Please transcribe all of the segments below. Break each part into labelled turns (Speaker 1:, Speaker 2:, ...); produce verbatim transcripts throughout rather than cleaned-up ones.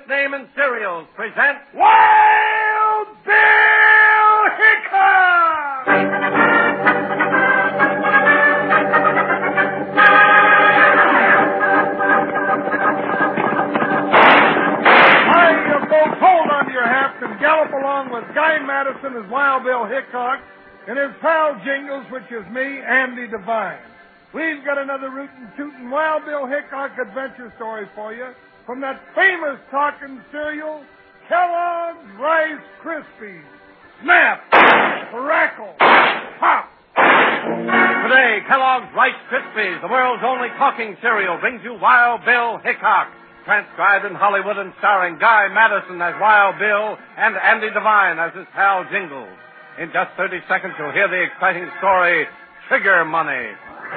Speaker 1: name in cereals, present
Speaker 2: Wild Bill Hickok! Hiya, folks. Hold on to your hats and gallop along with Guy Madison as Wild Bill Hickok and his pal Jingles, which is me, Andy Devine. We've got another rootin' tootin' Wild Bill Hickok adventure story for you from that famous talking cereal, Kellogg's Rice Krispies. Snap! Crackle! Pop!
Speaker 1: Today, Kellogg's Rice Krispies, the world's only talking cereal, brings you Wild Bill Hickok, transcribed in Hollywood and starring Guy Madison as Wild Bill and Andy Devine as his pal Jingles. In just thirty seconds, you'll hear the exciting story, Trigger Money.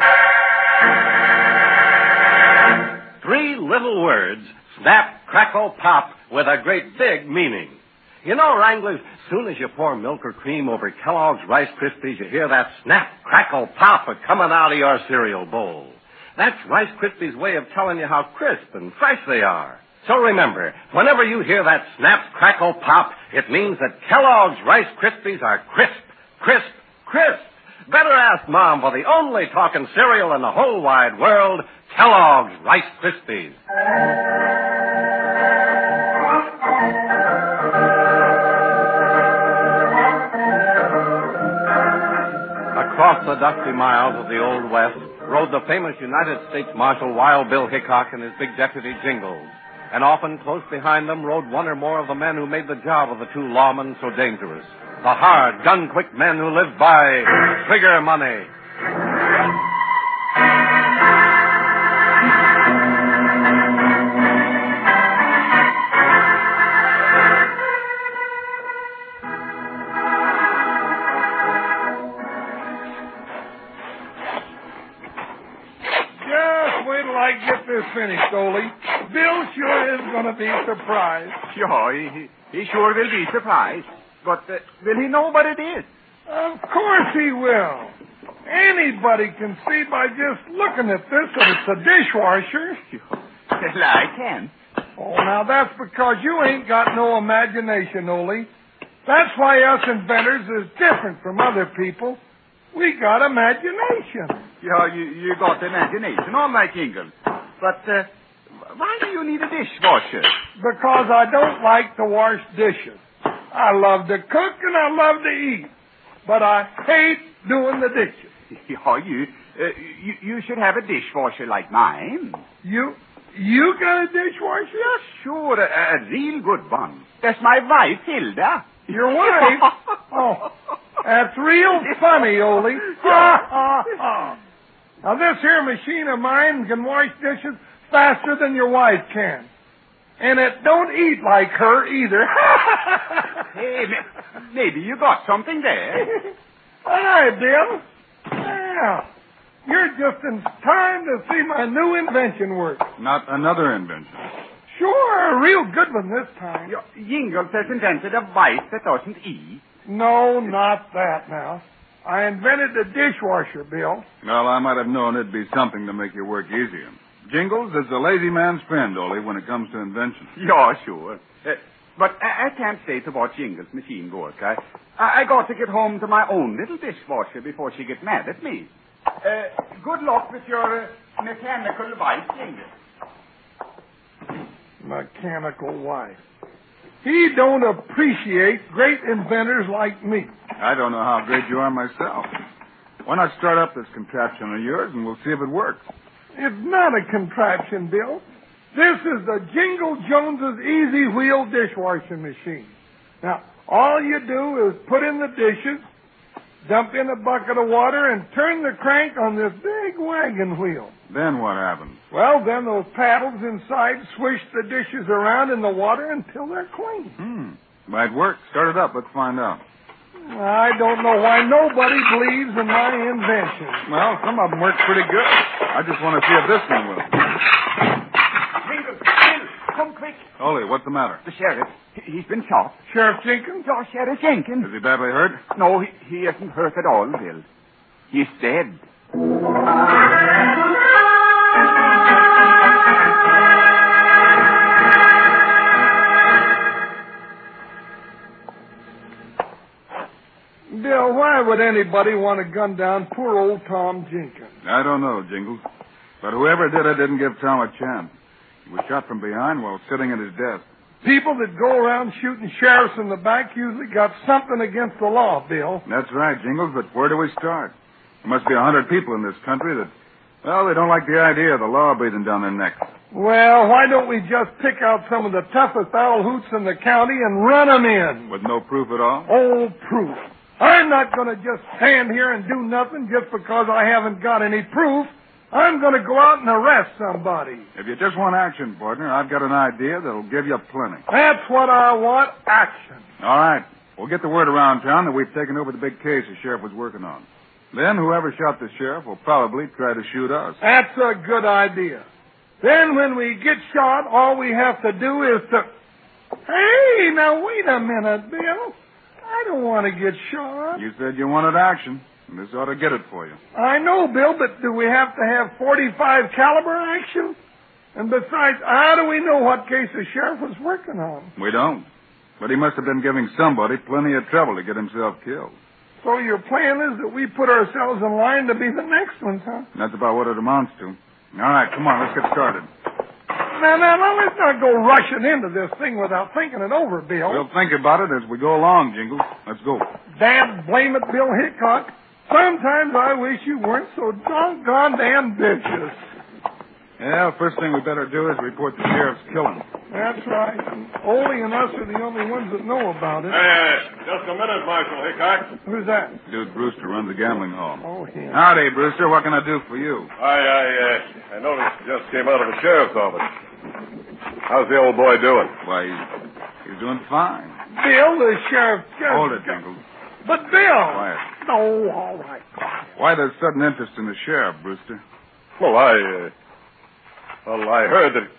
Speaker 1: Three little words, snap, crackle, pop, with a great big meaning. You know, Wranglers, soon as you pour milk or cream over Kellogg's Rice Krispies, you hear that snap, crackle, pop coming out of your cereal bowl. That's Rice Krispies' way of telling you how crisp and fresh they are. So remember, whenever you hear that snap, crackle, pop, it means that Kellogg's Rice Krispies are crisp, crisp, crisp. Better ask Mom for the only talking cereal in the whole wide world, Kellogg's Rice Krispies. Across the dusty miles of the Old West rode the famous United States Marshal Wild Bill Hickok and his big deputy Jingles. And often close behind them rode one or more of the men who made the job of the two lawmen so dangerous. The hard, gun-quick men who lived by Trigger Money.
Speaker 2: Just wait till I get this finished, Ole. Bill sure is going to be surprised.
Speaker 3: Sure, he, he sure will be surprised. But uh, will he know what it is?
Speaker 2: Of course he will. Anybody can see by just looking at this that it's a dishwasher.
Speaker 3: Well, I can.
Speaker 2: Oh, now that's because you ain't got no imagination, Ole. That's why us inventors is different from other people. We got imagination.
Speaker 3: Yeah, you, you got imagination, all right, Ingle. But uh, why do you need a dishwasher?
Speaker 2: Because I don't like to wash dishes. I love to cook and I love to eat. But I hate doing the dishes.
Speaker 3: Yeah, you, uh, you, you should have a dishwasher like mine.
Speaker 2: You, you got a dishwasher?
Speaker 3: Yeah, sure, a, a real good one. That's my wife, Hilda.
Speaker 2: Your wife? Oh, that's real funny, Ole. Now, this here machine of mine can wash dishes faster than your wife can. And it don't eat like her either.
Speaker 3: Hey, maybe you got something there.
Speaker 2: Hi, Bill. Yeah. You're just in time to see my new invention work.
Speaker 4: Not another invention.
Speaker 2: Sure, a real good one this time.
Speaker 3: Jingles has invented a wife that doesn't eat.
Speaker 2: No, not that now. I invented a dishwasher, Bill.
Speaker 4: Well, I might have known it'd be something to make your work easier. Jingles is a lazy man's friend, Ole, when it comes to invention.
Speaker 3: Yeah, sure. Uh, but I, I can't stay to watch Jingles' machine work. I, I, I got to get home to my own little dishwasher before she gets mad at me. Uh, good luck with your uh, mechanical wife, Jingles.
Speaker 2: Mechanical wife. He don't appreciate great inventors like me.
Speaker 4: I don't know how great you are myself. Why not start up this contraption of yours and we'll see if it works?
Speaker 2: It's not a contraption, Bill. This is the Jingle Jones's Easy Wheel dishwashing machine. Now, all you do is put in the dishes, dump in a bucket of water, and turn the crank on this big wagon wheel.
Speaker 4: Then what happens?
Speaker 2: Well, then those paddles inside swish the dishes around in the water until they're clean.
Speaker 4: Hmm. Might work. Start it up. Let's find out.
Speaker 2: I don't know why nobody believes in my invention.
Speaker 4: Well, some of them work pretty good. I just want to see if this one will.
Speaker 3: Jingles, Bill, come quick.
Speaker 4: Ole, what's the matter?
Speaker 3: The sheriff, he, he's been shot.
Speaker 2: Sheriff Jenkins?
Speaker 3: Oh, Sheriff Jenkins.
Speaker 4: Is he badly hurt?
Speaker 3: No, he, he isn't hurt at all, Bill. He's dead.
Speaker 2: would anybody want to gun down poor old Tom Jenkins?
Speaker 4: I don't know, Jingles. But whoever did it didn't give Tom a chance. He was shot from behind while sitting at his desk.
Speaker 2: People that go around shooting sheriffs in the back usually got something against the law, Bill.
Speaker 4: That's right, Jingles, but where do we start? There must be a hundred people in this country that, well, they don't like the idea of the law breathing down their necks.
Speaker 2: Well, why don't we just pick out some of the toughest owl hoots in the county and run them in?
Speaker 4: With no proof at all?
Speaker 2: Oh, proof. I'm not going to just stand here and do nothing just because I haven't got any proof. I'm going to go out and arrest somebody.
Speaker 4: If you just want action, partner, I've got an idea that'll give you plenty.
Speaker 2: That's what I want, action.
Speaker 4: All right. We'll get the word around town that we've taken over the big case the sheriff was working on. Then whoever shot the sheriff will probably try to shoot us.
Speaker 2: That's a good idea. Then when we get shot, all we have to do is to... Hey, now wait a minute, Bill. I don't want to get shot.
Speaker 4: You said you wanted action. And this ought to get it for you.
Speaker 2: I know, Bill, but do we have to have forty-five caliber action? And besides, how do we know what case the sheriff was working on?
Speaker 4: We don't. But he must have been giving somebody plenty of trouble to get himself killed.
Speaker 2: So your plan is that we put ourselves in line to be the next ones, huh?
Speaker 4: That's about what it amounts to. All right, come on, let's get started.
Speaker 2: Now, now, now, let's not go rushing into this thing without thinking it over, Bill.
Speaker 4: We'll think about it as we go along, Jingles. Let's go.
Speaker 2: Dad, blame it, Bill Hickok. Sometimes I wish you weren't so doggone ambitious.
Speaker 4: Yeah, first thing we better do is report the sheriff's killing.
Speaker 2: That's right. And Ole and us are the only ones that know about it.
Speaker 1: Hey, uh, just a minute, Marshal Hickok.
Speaker 2: Who's that?
Speaker 4: Dude Brewster runs the gambling hall.
Speaker 2: Oh, him.
Speaker 4: Howdy, Brewster. What can I do for you?
Speaker 1: I, I, uh, I noticed you just came out of the sheriff's office. How's the old boy doing?
Speaker 4: Why, he's, he's doing fine.
Speaker 2: Bill, the sheriff... just-
Speaker 4: Hold it, Jingles.
Speaker 2: But Bill...
Speaker 4: Quiet.
Speaker 2: Oh, all right.
Speaker 4: Why the sudden interest in the sheriff, Brewster?
Speaker 1: Well, I, uh, well, I heard that...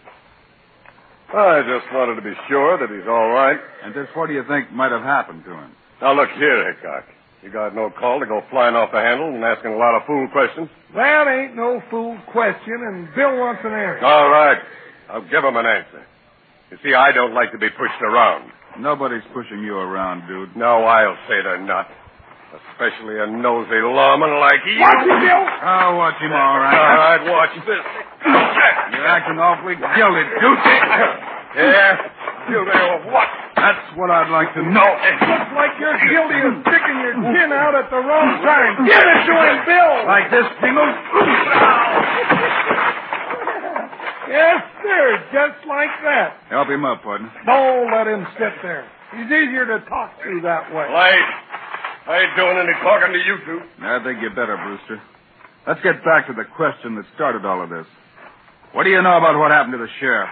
Speaker 1: I just wanted to be sure that he's all right.
Speaker 4: And just what do you think might have happened to him?
Speaker 1: Now, look here, Hickok. You got no call to go flying off the handle and asking a lot of fool questions?
Speaker 2: That ain't no fool question, and Bill wants an answer.
Speaker 1: All right. I'll give him an answer. You see, I don't like to be pushed around.
Speaker 4: Nobody's pushing you around, dude.
Speaker 1: No, I'll say they're not. Especially a nosy lawman like you.
Speaker 2: Watch him, Bill!
Speaker 4: I'll watch him all right.
Speaker 1: All right, watch this.
Speaker 4: You're acting awfully guilty, dude.
Speaker 1: Yeah? Guilty of what?
Speaker 4: That's what I'd like to know.
Speaker 2: Looks like you're guilty of sticking your chin out at the wrong time. Give it to him, Bill!
Speaker 4: Like this, Jingles?
Speaker 2: Yes, sir, just like that.
Speaker 4: Help him up, partner.
Speaker 2: Don't let him sit there. He's easier to talk to that way.
Speaker 1: Well, I, I ain't doing any talking to you two.
Speaker 4: I think you better, Brewster. Let's get back to the question that started all of this. What do you know about what happened to the sheriff?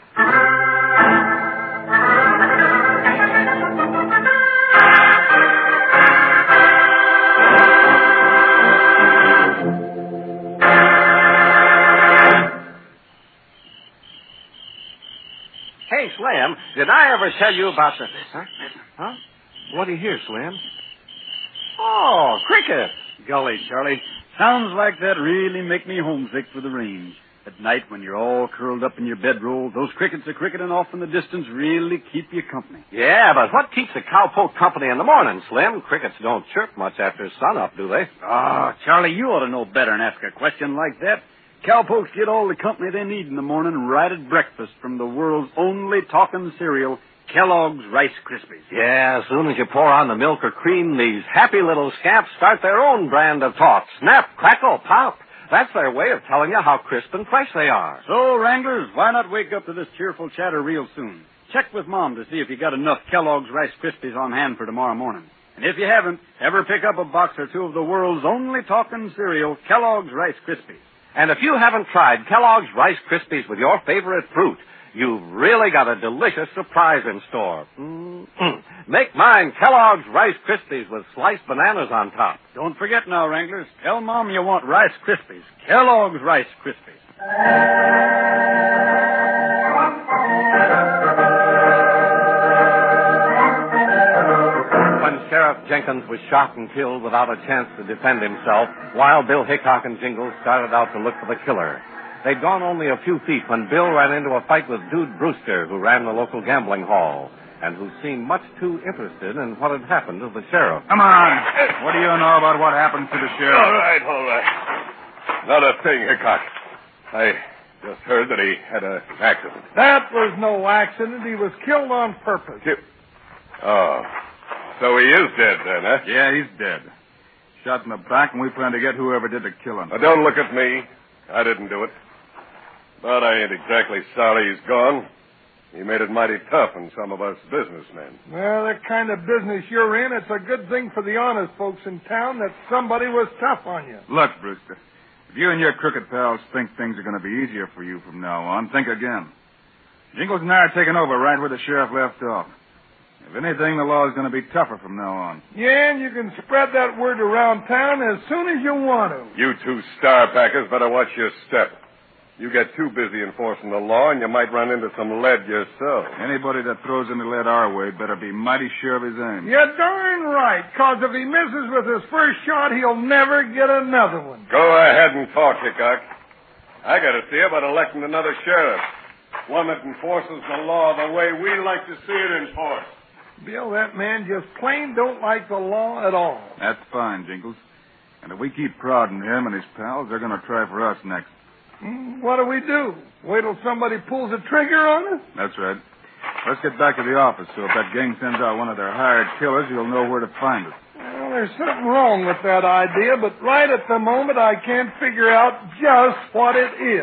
Speaker 1: Hey, Slim, did I ever tell you about the... Huh? Huh? What do you hear, Slim? Oh, cricket.
Speaker 5: Golly, Charlie, sounds like that really make me homesick for the range. At night, when you're all curled up in your bedroll, those crickets are cricketing off in the distance really keep you company.
Speaker 1: Yeah, but what keeps the cowpoke company in the morning, Slim? Crickets don't chirp much after sunup, do they?
Speaker 5: Ah, Charlie, you ought to know better than ask a question like that. Cowpokes get all the company they need in the morning right at breakfast from the world's only talking cereal, Kellogg's Rice Krispies.
Speaker 1: Yeah, as soon as you pour on the milk or cream, these happy little scamps start their own brand of talk. Snap, crackle, pop. That's their way of telling you how crisp and fresh they are.
Speaker 5: So, Wranglers, why not wake up to this cheerful chatter real soon? Check with Mom to see if you got enough Kellogg's Rice Krispies on hand for tomorrow morning. And if you haven't, ever pick up a box or two of the world's only talking cereal, Kellogg's Rice Krispies.
Speaker 1: And if you haven't tried Kellogg's Rice Krispies with your favorite fruit, you've really got a delicious surprise in store. Mm-hmm. Make mine Kellogg's Rice Krispies with sliced bananas on top.
Speaker 5: Don't forget now, Wranglers. Tell Mom you want Rice Krispies. Kellogg's Rice Krispies.
Speaker 1: When Sheriff Jenkins was shot and killed without a chance to defend himself, Wild Bill Hickok and Jingles started out to look for the killer. They'd gone only a few feet when Bill ran into a fight with Dude Brewster, who ran the local gambling hall, and who seemed much too interested in what had happened to the sheriff.
Speaker 4: Come on. What do you know about what happened to the sheriff?
Speaker 6: All right, all right. Not a thing, Hickok. I just heard that he had an accident.
Speaker 2: That was no accident. He was killed on purpose.
Speaker 6: Ki- Oh, so he is dead then, huh?
Speaker 4: Yeah, he's dead. Shot in the back, and we plan to get whoever did the killing.
Speaker 6: Now, don't look at me. I didn't do it. But I ain't exactly sorry he's gone. He made it mighty tough on some of us businessmen.
Speaker 2: Well, the kind of business you're in, it's a good thing for the honest folks in town that somebody was tough on you.
Speaker 4: Look, Brewster, if you and your crooked pals think things are going to be easier for you from now on, think again. Jingles and I are taking over right where the sheriff left off. If anything, the law is going to be tougher from now on.
Speaker 2: Yeah, and you can spread that word around town as soon as you want to.
Speaker 6: You two star packers better watch your step. You get too busy enforcing the law, and you might run into some lead yourself.
Speaker 4: Anybody that throws any lead our way better be mighty sure of his aim.
Speaker 2: You're darn right, because if he misses with his first shot, he'll never get another one.
Speaker 6: Go ahead and talk, Hickok. I got to see about electing another sheriff. One that enforces the law the way we like to see it enforced.
Speaker 2: Bill, that man just plain don't like the law at all.
Speaker 4: That's fine, Jingles. And if we keep prodding him and his pals, they're going to try for us next.
Speaker 2: Mm, what do we do? Wait till somebody pulls a trigger on us?
Speaker 4: That's right. Let's get back to the office, so if that gang sends out one of their hired killers, you'll know where to find us.
Speaker 2: Well, there's something wrong with that idea, but right at the moment I can't figure out just what it is.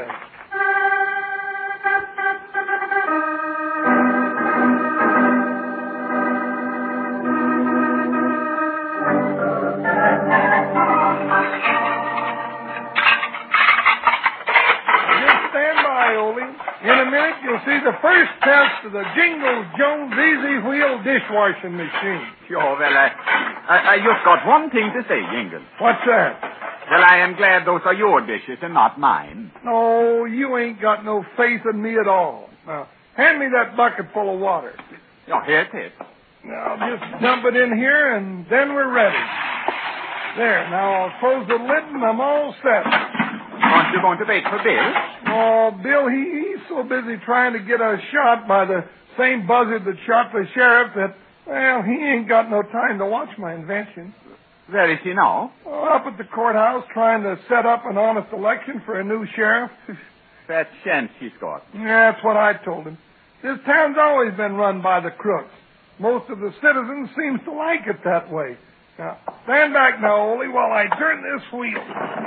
Speaker 2: In a minute, you'll see the first test of the Jingles Jones Easy Wheel dishwashing machine.
Speaker 3: Sure, well, I, I, I just got one thing to say, Jingles.
Speaker 2: What's that?
Speaker 3: Well, I am glad those are your dishes and not mine.
Speaker 2: No, you ain't got no faith in me at all. Now, hand me that bucket full of water.
Speaker 3: Oh, here it is.
Speaker 2: Now, just dump it in here, and then we're ready. There, now I'll close the lid, and I'm all set.
Speaker 3: Aren't you going to wait for Bill?
Speaker 2: Oh, Bill, he, he's so busy trying to get us shot by the same buzzard that shot the sheriff that, well, he ain't got no time to watch my invention.
Speaker 3: Where is he now?
Speaker 2: Oh, up at the courthouse trying to set up an honest election for a new sheriff.
Speaker 3: That chance he's got.
Speaker 2: Yeah, that's what I told him. This town's always been run by the crooks. Most of the citizens seems to like it that way. Now, stand back now, Ole, while I turn this wheel.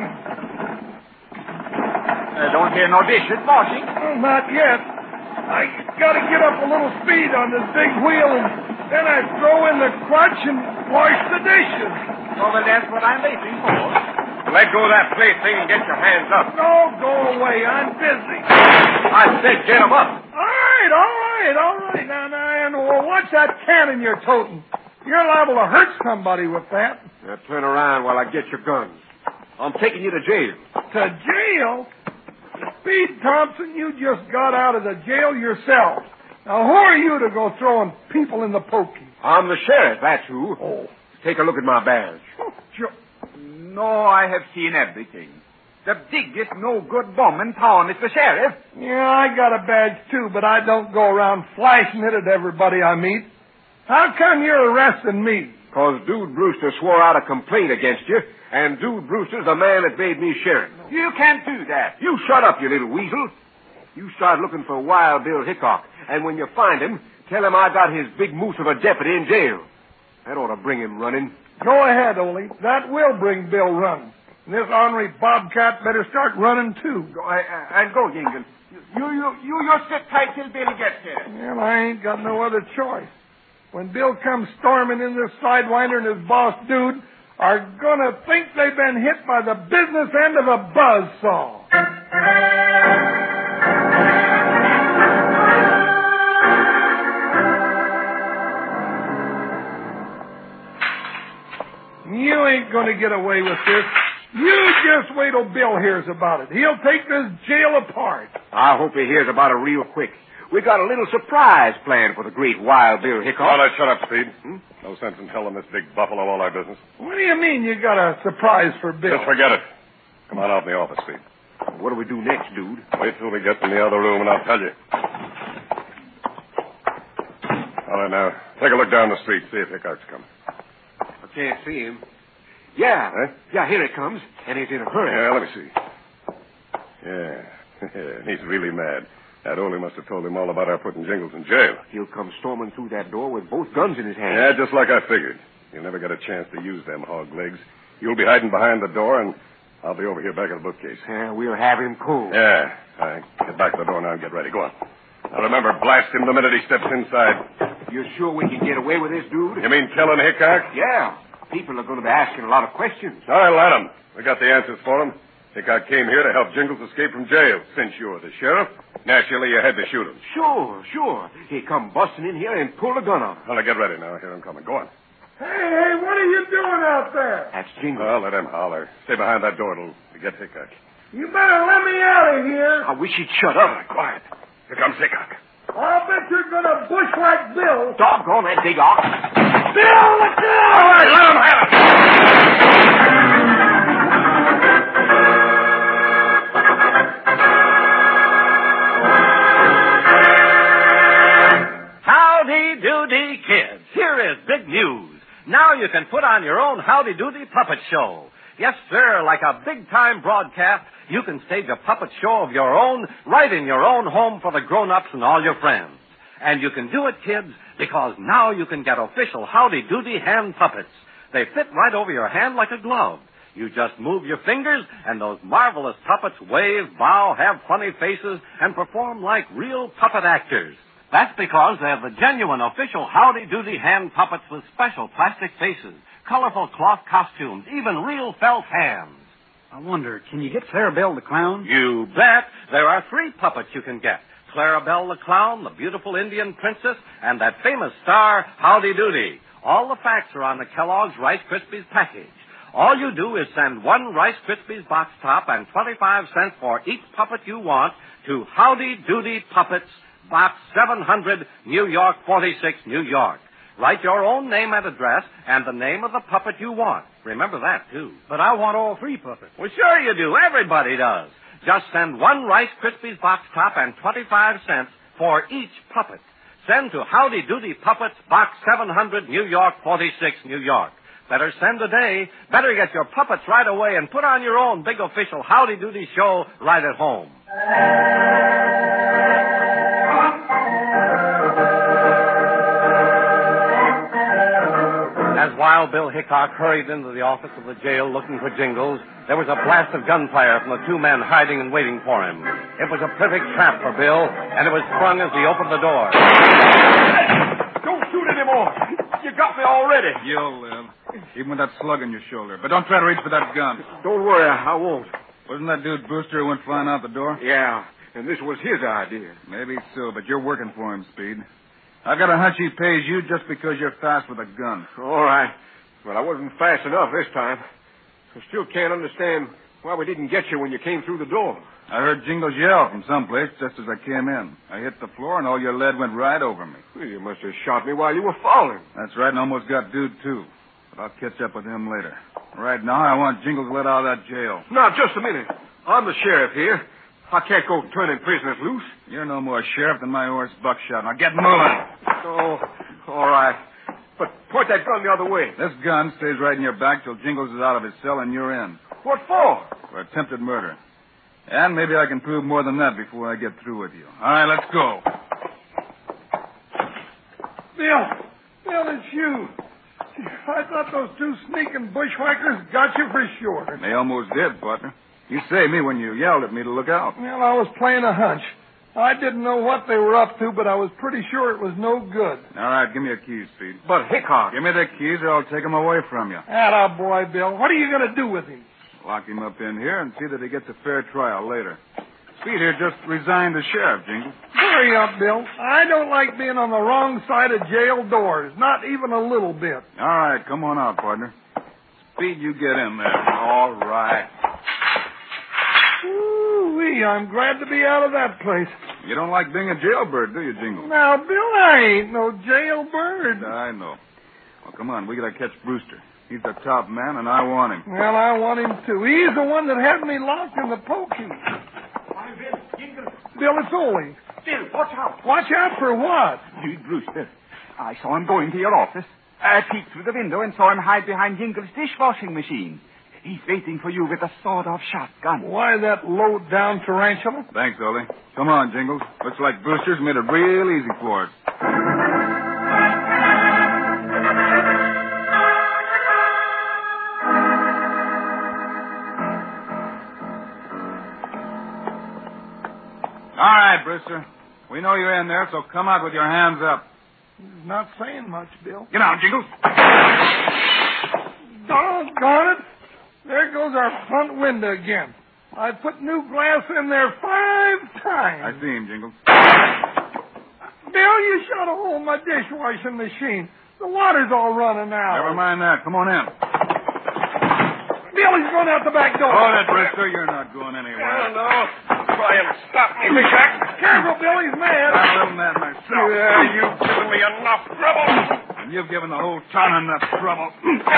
Speaker 3: I don't hear no dishes washing.
Speaker 2: Well, not yet. I gotta get up a little speed on this big wheel, and then I throw in the clutch and wash the dishes.
Speaker 3: Oh, well, that's what I'm waiting for.
Speaker 6: Let go of that plate thing and get your hands up.
Speaker 2: No, go away. I'm busy.
Speaker 6: I said get them up.
Speaker 2: All right, all right, all right. Now, now, well, watch that cannon you're toting. You're liable to hurt somebody with that.
Speaker 6: Now, turn around while I get your guns. I'm taking you to jail.
Speaker 2: To jail? Speed Thompson, you just got out of the jail yourself. Now, who are you to go throwing people in the pokey?
Speaker 6: I'm the sheriff, that's who.
Speaker 2: Oh.
Speaker 6: Take a look at my badge.
Speaker 2: Oh, sure.
Speaker 3: No, I have seen everything. The biggest no-good bum in town is the sheriff.
Speaker 2: Yeah, I got a badge, too, but I don't go around flashing it at everybody I meet. How come you're arresting me?
Speaker 6: Because Dude Brewster swore out a complaint against you, and Dude Brewster's the man that made me sheriff.
Speaker 3: You can't do that.
Speaker 6: You shut up, you little weasel. You start looking for Wild Bill Hickok, and when you find him, tell him I got his big moose of a deputy in jail. That ought to bring him running.
Speaker 2: Go ahead, Ole. That will bring Bill running. And this ornery bobcat better start running, too.
Speaker 3: Go, I, I, I'll go, Jingles. You, you, you just sit tight till Bill gets here.
Speaker 2: Well, I ain't got no other choice. When Bill comes storming in this sidewinder and his boss, Dude, are gonna think they've been hit by the business end of a buzzsaw. You ain't gonna get away with this. You just wait till Bill hears about it. He'll take this jail apart.
Speaker 6: I hope he hears about it real quick. We got a little surprise planned for the great Wild Bill Hickok.
Speaker 7: All right, shut up, Speed. Hmm? No sense in telling this big buffalo all our business.
Speaker 2: What do you mean you got a surprise for Bill?
Speaker 7: Just forget it. Come on out in the office, Speed.
Speaker 6: What do we do next, dude?
Speaker 7: Wait till we get in the other room and I'll tell you. All right, now, take a look down the street, see if Hickok's coming.
Speaker 6: I can't see him. Yeah.
Speaker 7: Huh?
Speaker 6: Yeah, here he comes, and he's in a hurry.
Speaker 7: Yeah, let me see. Yeah, he's really mad. That Ole must have told him all about our putting Jingles in jail.
Speaker 6: He'll come storming through that door with both guns in his hand.
Speaker 7: Yeah, just like I figured. You'll never get a chance to use them hog legs. You'll be hiding behind the door, and I'll be over here back at the bookcase.
Speaker 6: Yeah, we'll have him cold.
Speaker 7: Yeah. All right, get back to the door now and get ready. Go on. Now remember, blast him the minute he steps inside.
Speaker 6: You sure we can get away with this, dude?
Speaker 7: You mean killing Hickok?
Speaker 6: Yeah. People are going to be asking a lot of questions.
Speaker 7: All right, let him. We got the answers for him. Hickok came here to help Jingles escape from jail. Since you're the sheriff, naturally you had to shoot him.
Speaker 6: Sure, sure. He come busting in here and pull a gun on him.
Speaker 7: Well, now get ready now. Here I'm coming. Go on.
Speaker 2: Hey, hey, what are you doing out there?
Speaker 6: That's Jingles.
Speaker 7: Well, let him holler. Stay behind that door till we get Hickok.
Speaker 2: You better let me out of here.
Speaker 6: I wish he'd shut up.
Speaker 7: Quiet. Here comes Hickok.
Speaker 2: I'll bet you're going to bushwhack Bill.
Speaker 6: Doggone that big ox.
Speaker 2: Bill, look out!
Speaker 7: All right, let him have it.
Speaker 1: Howdy doody, kids. Here is big news. Now you can put on your own Howdy Doody puppet show. Yes, sir, like a big-time broadcast, you can stage a puppet show of your own right in your own home for the grown-ups and all your friends. And you can do it, kids, because now you can get official Howdy Doody hand puppets. They fit right over your hand like a glove. You just move your fingers, and those marvelous puppets wave, bow, have funny faces, and perform like real puppet actors. That's because they're the genuine official Howdy Doody hand puppets with special plastic faces, colorful cloth costumes, even real felt hands.
Speaker 5: I wonder, can you get Clarabelle the clown?
Speaker 1: You bet. There are three puppets you can get. Clarabelle the clown, the beautiful Indian princess, and that famous star, Howdy Doody. All the facts are on the Kellogg's Rice Krispies package. All you do is send one Rice Krispies box top and twenty-five cents for each puppet you want to Howdy Doody Puppets, Box seven hundred, New York forty-six, New York. Write your own name and address and the name of the puppet you want. Remember that, too.
Speaker 5: But I want all three puppets.
Speaker 1: Well, sure you do. Everybody does. Just send one Rice Krispies box top and twenty-five cents for each puppet. Send to Howdy Doody Puppets, Box seven hundred, New York forty-six, New York. Better send today. Better get your puppets right away and put on your own big official Howdy Doody show right at home. As Wild Bill Hickok hurried into the office of the jail looking for Jingles, there was a blast of gunfire from the two men hiding and waiting for him. It was a perfect trap for Bill, and it was sprung as he opened the door.
Speaker 6: Don't shoot anymore. You got me already.
Speaker 4: You'll live. Even with that slug in your shoulder. But don't try to reach for that gun.
Speaker 6: Don't worry, I won't.
Speaker 4: Wasn't that dude Brewster who went flying out the door?
Speaker 6: Yeah, and this was his idea.
Speaker 4: Maybe so, but you're working for him, Speed. I got a hunch he pays you just because you're fast with a gun.
Speaker 6: All right. But I wasn't fast enough this time. I still can't understand why we didn't get you when you came through the door.
Speaker 4: I heard Jingles yell from someplace just as I came in. I hit the floor and all your lead went right over me.
Speaker 6: Well, you must have shot me while you were falling.
Speaker 4: That's right, and almost got dude, too. But I'll catch up with him later. Right now, I want Jingles let out of that jail.
Speaker 6: Now, just a minute. I'm the sheriff here. I can't go turning prisoners loose.
Speaker 4: You're no more sheriff than my horse Buckshot. Now get moving.
Speaker 6: Oh, all right. But point that gun the other way.
Speaker 4: This gun stays right in your back till Jingles is out of his cell and you're in.
Speaker 6: What for?
Speaker 4: For attempted murder. And maybe I can prove more than that before I get through with you. All right, let's go.
Speaker 2: Bill, Bill, it's you. I thought those two sneaking bushwhackers got you for sure.
Speaker 4: They almost did, partner. You saved me when you yelled at me to look out.
Speaker 2: Well, I was playing a hunch. I didn't know what they were up to, but I was pretty sure it was no good.
Speaker 4: All right, give me your keys, Speed.
Speaker 6: But Hickok.
Speaker 4: Give me the keys or I'll take them away from you.
Speaker 2: Atta boy, Bill. What are you going to do with him?
Speaker 4: Lock him up in here and see that he gets a fair trial later. Speed here just resigned as sheriff, Jingles.
Speaker 2: Hurry up, Bill. I don't like being on the wrong side of jail doors, not even a little bit.
Speaker 4: All right, come on out, partner. Speed, you get in there. All right.
Speaker 2: Ooh-wee, I'm glad to be out of that place.
Speaker 4: You don't like being a jailbird, do you, Jingles?
Speaker 2: Now, Bill, I ain't no jailbird.
Speaker 4: I know. Well, come on, we gotta catch Brewster. He's the top man, and I want him.
Speaker 2: Well, I want him too. He's the one that had me locked in the pokey.
Speaker 3: Why, Bill, Jingles.
Speaker 2: Bill, it's Ole.
Speaker 3: Bill, watch out.
Speaker 2: Watch out for what?
Speaker 3: You, Brewster. I saw him go into your office. I peeked through the window and saw him hide behind Jingles' dishwashing machine. He's waiting for you with a sawed-off shotgun.
Speaker 2: Why, that low-down tarantula?
Speaker 4: Thanks, Ole. Come on, Jingles. Looks like Brewster's made it real easy for us. All right, Brewster. We know you're in there, so come out with your hands up.
Speaker 2: He's not saying much, Bill.
Speaker 3: Get out, Jingles.
Speaker 2: Doggone it. There goes our front window again. I put new glass in there five times.
Speaker 4: I see him, Jingles.
Speaker 2: Bill, you shot a hole in my dishwashing machine. The water's all running out.
Speaker 4: Never mind that. Come on in.
Speaker 2: Bill, he's going out the back door.
Speaker 4: Hold it, Brewster. You're not going anywhere.
Speaker 6: No, no. Try and stop me, Big Jack.
Speaker 2: Careful, Bill, he's mad.
Speaker 4: I'm mad myself.
Speaker 6: Yeah, you've given me enough trouble.
Speaker 4: And you've given the whole town enough trouble.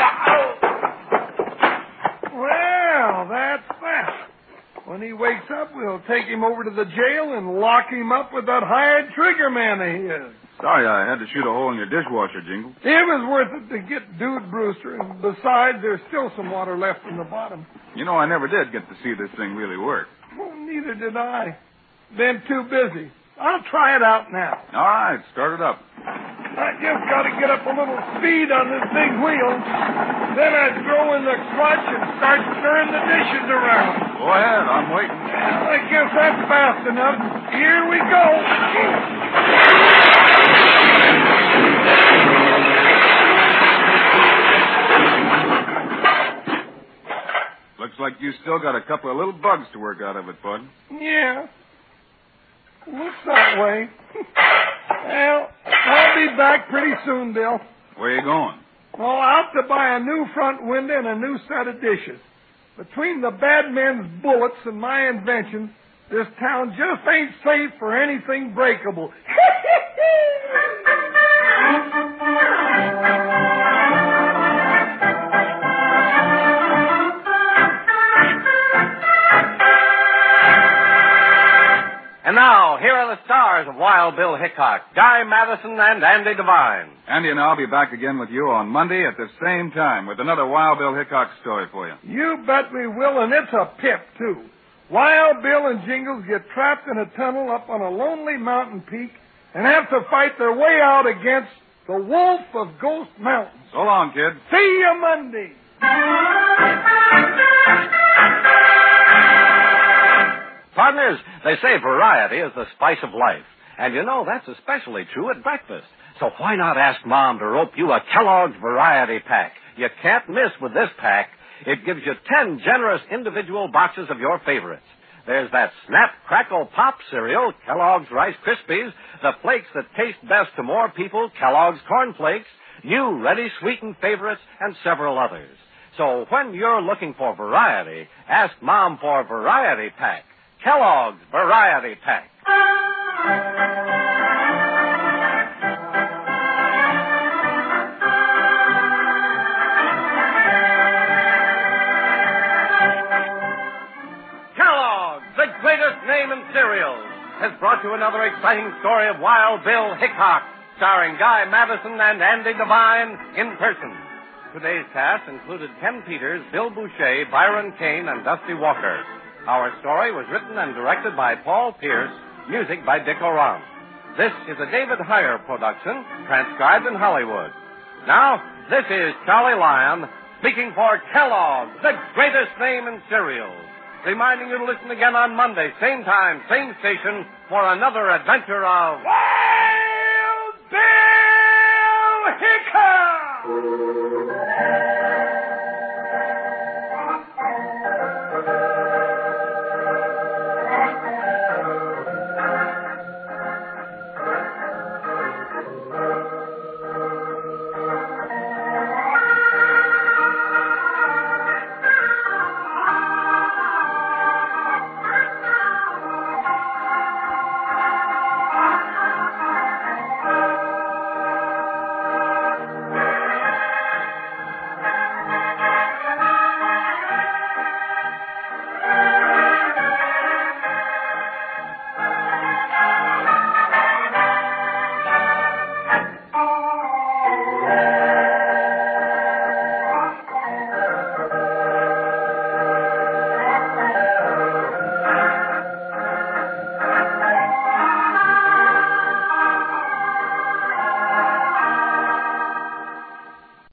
Speaker 2: Well, that's that. When he wakes up, we'll take him over to the jail and lock him up with that hired trigger man of his.
Speaker 4: Sorry I had to shoot a hole in your dishwasher, Jingles.
Speaker 2: It was worth it to get Dude Brewster, and besides, there's still some water left in the bottom.
Speaker 4: You know, I never did get to see this thing really work.
Speaker 2: Well, neither did I. Been too busy. I'll try it out now.
Speaker 4: All right, start it up.
Speaker 2: I just got to get up a little speed on this big wheel. Then I throw in the clutch and start stirring the dishes around.
Speaker 4: Go ahead, I'm waiting.
Speaker 2: Well, I guess that's fast enough. Here we go.
Speaker 4: Looks like you still got a couple of little bugs to work out of it, bud.
Speaker 2: Yeah. Looks that way. Well, I'll be back pretty soon, Bill.
Speaker 4: Where you going?
Speaker 2: Oh, out to buy a new front window and a new set of dishes. Between the bad men's bullets and my invention, this town just ain't safe for anything breakable.
Speaker 1: And now, here are the stars of Wild Bill Hickok, Guy Madison and Andy Devine.
Speaker 4: Andy and I'll be back again with you on Monday at the same time with another Wild Bill Hickok story for you.
Speaker 2: You bet we will, and it's a pip, too. Wild Bill and Jingles get trapped in a tunnel up on a lonely mountain peak and have to fight their way out against the Wolf of Ghost Mountains.
Speaker 4: So long, kid.
Speaker 2: See you Monday.
Speaker 1: Partners, they say variety is the spice of life. And you know, that's especially true at breakfast. So why not ask Mom to rope you a Kellogg's Variety Pack? You can't miss with this pack. It gives you ten generous individual boxes of your favorites. There's that Snap, Crackle, Pop cereal, Kellogg's Rice Krispies, the flakes that taste best to more people, Kellogg's Corn Flakes, new ready-sweetened favorites, and several others. So when you're looking for variety, ask Mom for Variety Pack. Kellogg's Variety Pack. Kellogg's, the greatest name in cereals, has brought you another exciting story of Wild Bill Hickok, starring Guy Madison and Andy Devine in person. Today's cast included Ken Peters, Bill Boucher, Byron Kane, and Dusty Walker. Our story was written and directed by Paul Pierce, music by Dick Oran. This is a David Heyer production, transcribed in Hollywood. Now, this is Charlie Lyon, speaking for Kellogg, the greatest name in cereals, reminding you to listen again on Monday, same time, same station, for another adventure of Wild Bill Hickok!